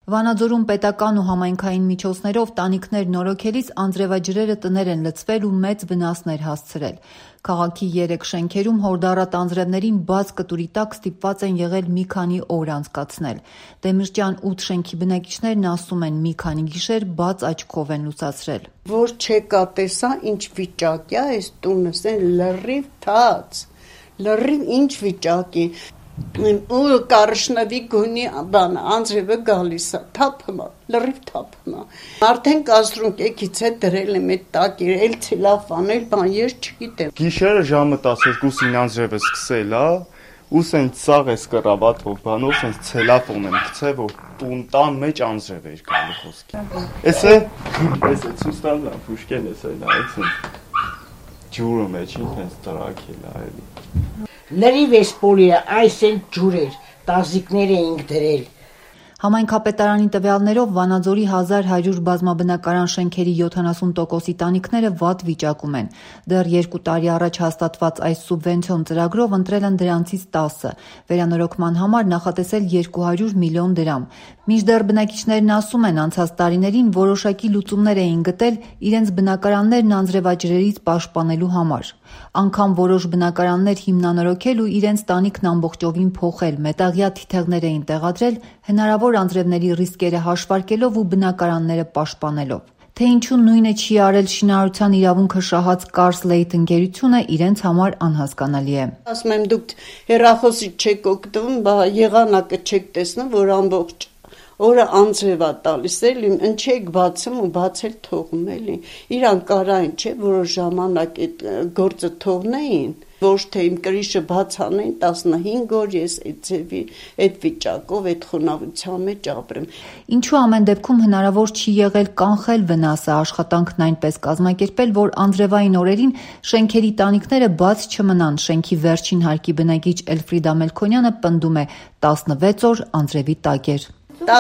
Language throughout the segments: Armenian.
Վանաձորում պետական ու համայնքային միջոցներով տանիքներ նորոգելիս անձրևաջրերը տներ են լցվել ու մեծ վնասներ հասցրել։ Քաղաքի 3 շենքերում հորդառատ անձրևներին բաց կտուրի տակ ստիպված են եղել մի քանի օր անցկացնել։ Դեմիրճյան 8 շենքի բնակիչներն ասում են, մի քանի գիշեր բաց աչքով են լուսացրել։ Որ չեկա տեսա ինչ վիճակի է այս տունս, լրիվ թաց, լրիվ ինչ վիճակի։ Ու կարշնավի գունի բան անձրևը գալիս է, թափում է, լրիվ թափում է։ Արդեն կաստրուկ եկից է դրել եմ այդ տակիր, էլ ցելոֆան, էլ բան, ես չգիտեմ։ Գիշերը ժամը 12-ին անձրևը սկսել է, ու սենց սաղ էս կռավատով բանով սենց ցելոֆան եմ գցել, որ տան մեջ անձրև էր գալու խոսքի։ Էս է ցույց տալու ֆուշկեն էս է նայեցին։ Ջուրը մեջին սենց տրակել է էլի։ Լրիվ էս պոլիը, այս են ջուրեր, տազիկներ էինք դրել։ Համայնքապետարանի տվյալներով Վանաձորի 1100 բազմաբնակարան շենքերի 70%-ի տանիքները վատ վիճակում են։ Դեռ 2 տարի առաջ հաստատված այս սուբվենցիոն ծրագրով ընտրել են դրանցից 10-ը, վերանորոգման համար նախատեսել 200 միլիոն դրամ։ Մինչդեռ բնակիչներն ասում են, անցած տարիներին որոշակի լուծումներ էին գտել իրենց բնակարաններն անձրևաջրերից պաշտպանելու համար։ Անգամ որոշ բնակարաններ հիմնանորոգել ու իրենց տանիքն ամբողջովին փոխել, մետաղյա թիթեղներ էին տեղադրել, հնարավոր անձրևների ռիսկերը հաշվարկելով ու բնակարանները պաշտպանելով։ Թե ինչու նույնը չի արել շինարարության իրավունքը շահած Կարսլեյթ ընկերությունը իրենց համար անհասկանալի է։ Ասում եմ դուք հեռախոսի չեք օգտվում, բա եղանակը չեք տեսնում, որ ամբողջ օրը անձրև է տալիս, էլի ընչեք բացում ու բացել թողում, էլի։ Իրանք կարային չէ, որոշ ժամանակ այդ գործը թողնեին, ոչ թե իմ կրիշը բաց անեն 15 օր ես այդ ձևի, այդ վիճակով, այդ խոնավության մեջ ապրեմ։ Ինչու ամեն դեպքում հնարավոր չի եղել կանխել վնասը, աշխատանքն այնպես կազմակերպել, որ անձրևային օրերին շենքերի տանիքները բաց չմնան։ Շենքի վերջին հարկի բնակիչ Էլֆրիդա Մելքոնյանը պնդում է 16 օր անձրևի տակ էր։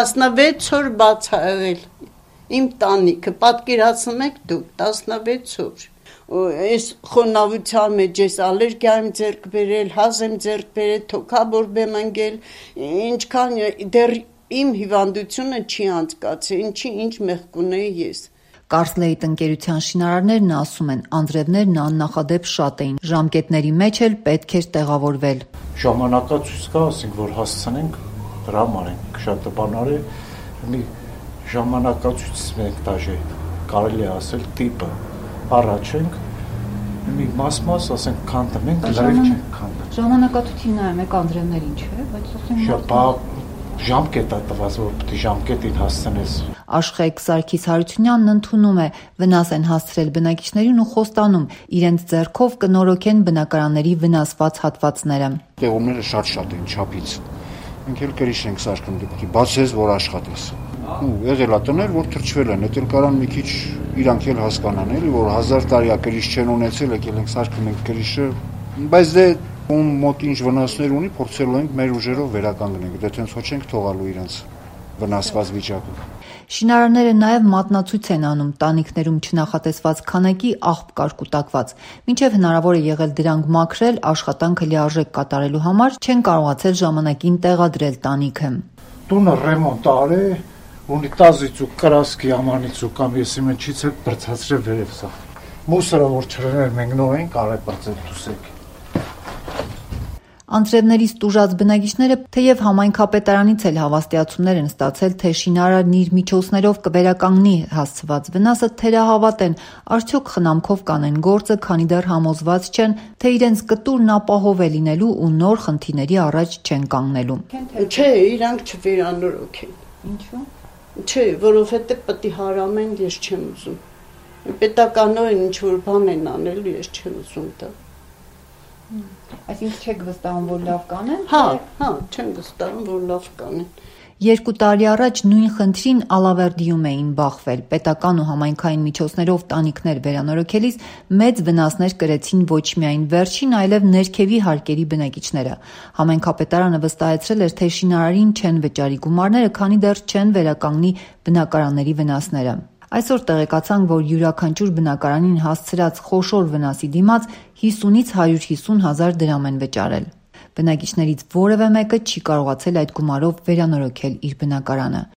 16 օր բաց է եղել իմ տանիքը, պատկերացնում եք դուք 16 օր։ Այս խոնավության մեջ ես ալերգիա եմ ձեռք բերել, հազ եմ ձեռք բերել, թոքաբորբ եմ ընկել, ինչքան դեռ իմ հիվանդությունը չի անցկացել, ինչ մեղք ունեի ես։ Կարսլեյթ ընկերության շինարարներն ասում են, անձրևներն աննախադեպ շատ էին, ժամկետների մեջ էլ պետք էր տեղավորվել։ Ժամանակացույց կա, ասենք, որ հասցնենք դրա համար ենք շատ բանարի մի ժամանակացույց մենք դաժե կարելի է ասել տիպը առաջ ենք մի մաս ասենք քանդում ենք լրիվ չենք քանդում ժամանակացույցին նայում եք անձրևներին չէ բայց ասենք ժամկետ է տված որ պետք է ժամկետին հասցնես Աշխեգ Սարգիս Հարությունյանն ընդունում է վնաս են հասցրել բնակիչներին ու խոստանում իրենց ձեռքով կնորոգեն բնակարանների վնասված հատվածները տեղումները շատ են չափից Մենք էլ կրիշ ենք սարքում դեպքի, բացես, որ աշխատես։ Եղել է տներ, որ թրջվել են, էդ էլ կարան մի քիչ իրանք էլ հասկանան, էլի, որ 1000 տարի կրիշ չեն ունեցել, եկել ենք սարքում ենք կրիշը, բայց դե ում մոտ ինչ վնասներ ունի, փորձելու ենք մեր ուժերով վերականգնենք, դե տենց ոչ չենք թողալու իրենց վնասված վիճակում։ Շինարարները նաև մատնացույց են անում տանիքներում չնախատեսված քանակի աղբ կար կուտակված։ Մինչև հնարավոր է եղել դրանք մաքրել, աշխատանքը լիարժեք կատարելու համար չեն կարողացել ժամանակին տեղադրել տանիքը։ Տունը ռեմոնտ արել, ունիտազից ու կրասկի ամանից ու կամ եսի մեջից է բրցացրել վերև սա։ Մուսորը որ չրներ մենք նոր ենք արել բացել դուսեք։ Անձրևներից տուժած բնակիչները թեև համայնքապետարանից էլ հավաստիացումներ են ստացել, թե շինարարն իր միջոցներով կվերականգնի հասցված վնասը, թերահավատ են, արդյոք խնամքով կանեն գործը, քանի դեռ համոզված չեն, թե իրենց կտուրն ապահով է լինելու ու նոր խնդիրների առաջ չեն կանգնելու։ Չէ, իրանք չվերանորոգեն։ Ինչու՞։ Չէ, որովհետև պետք է հարամեն, ես չեմ ուզում։ Պետականորեն ինչ որ բան են անելու, ես չեմ ուզում դա։ Այսինքն չեք վստահում, որ լավ կանեն։ Հա, չեմ վստահում, որ լավ կանեն։ 2 տարի առաջ նույն խնդրին Ալավերդիում էին բախվել։ Պետական ու համայնքային միջոցներով տանիքներ վերանորոգելիս մեծ վնասներ կրեցին ոչ միայն վերջին, այլև ներքևի հարկերի բնակիչները։ Համայնքապետարանը վստահեցրել էր, թե շինարարին չեն վճարի գումարները, քանի դեռ չեն վերականգնի բնակարանների վնասները։ Այսօր տեղեկացանք, որ յուրաքանչյուր բնակարանին հասցրած խոշոր վնասի դիմաց 50-ից 150 հազար դրամ են վճարել։ Բնակիչներից որևէ մեկը չի կարողացել այդ գումարով վերանորոգել իր բնակարանը։